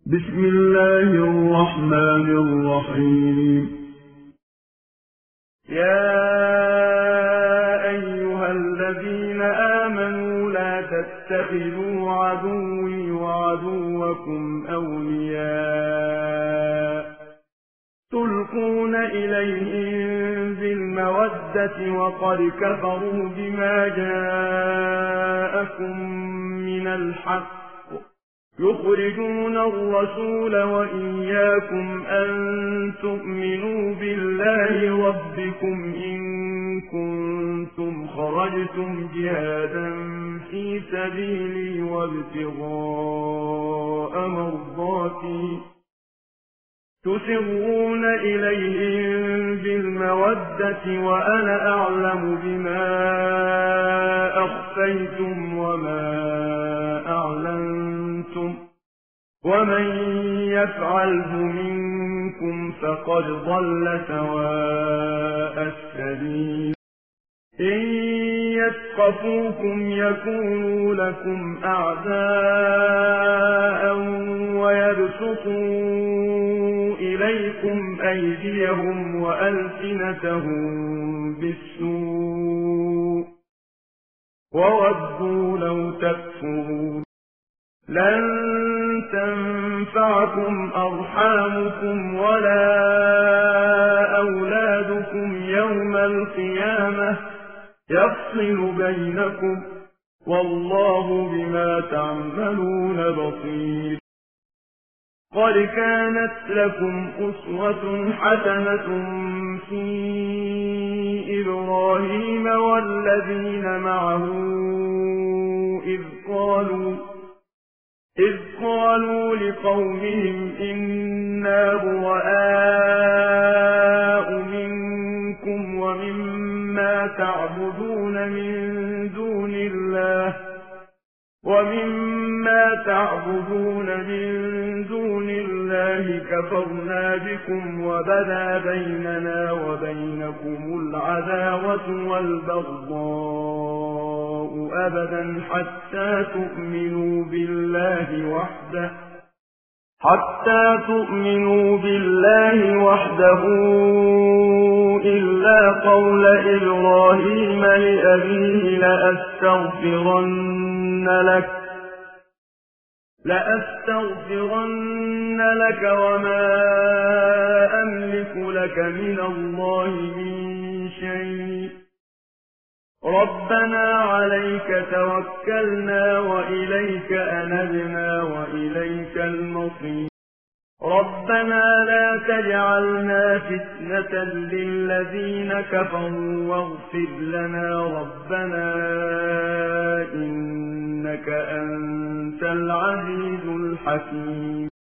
بسم الله الرحمن الرحيم. يا أيها الذين آمنوا لا تتخذوا عدوي وعدوكم أولياء تلقون إليهم بالمودة وقد كفروا بما جاءكم من الحق يخرجون الرسول وإياكم أن تؤمنوا بالله ربكم إن كنتم خرجتم جهادا في سبيلي وابتغاء مرضاتي تسرون إليهم بالمودة وأنا أعلم بما أخفيتم وما أعلنتم ومن يفعله منكم فقد ضل سواء السبيل إن يثقفوكم يكونوا لكم أعداء ويبسطوا إليكم أيديهم وألسنتهم بالسوء وودوا لو تكفرون لن تنفعكم أرحامكم ولا أولادكم يوم القيامة يفصل بينكم والله بما تعملون بصير قد كانت لكم أسوة حسنة في إبراهيم والذين معه إذ قالوا لقومهم إنا براء منكم ومما تعبدون من دون الله كفرنا بكم وبدا بيننا وبينكم العداوة والبغضاء أبدا حتى تؤمنوا بالله وحده إلا قول إبراهيم لأبيه لأستغفرن لك وما أملك لك من الله من شيء ربنا عليك توكلنا وإليك أنبنا وإليك المصير ربنا لا تجعلنا فتنة للذين كفروا واغفر لنا ربنا إنك أنت العزيز الحكيم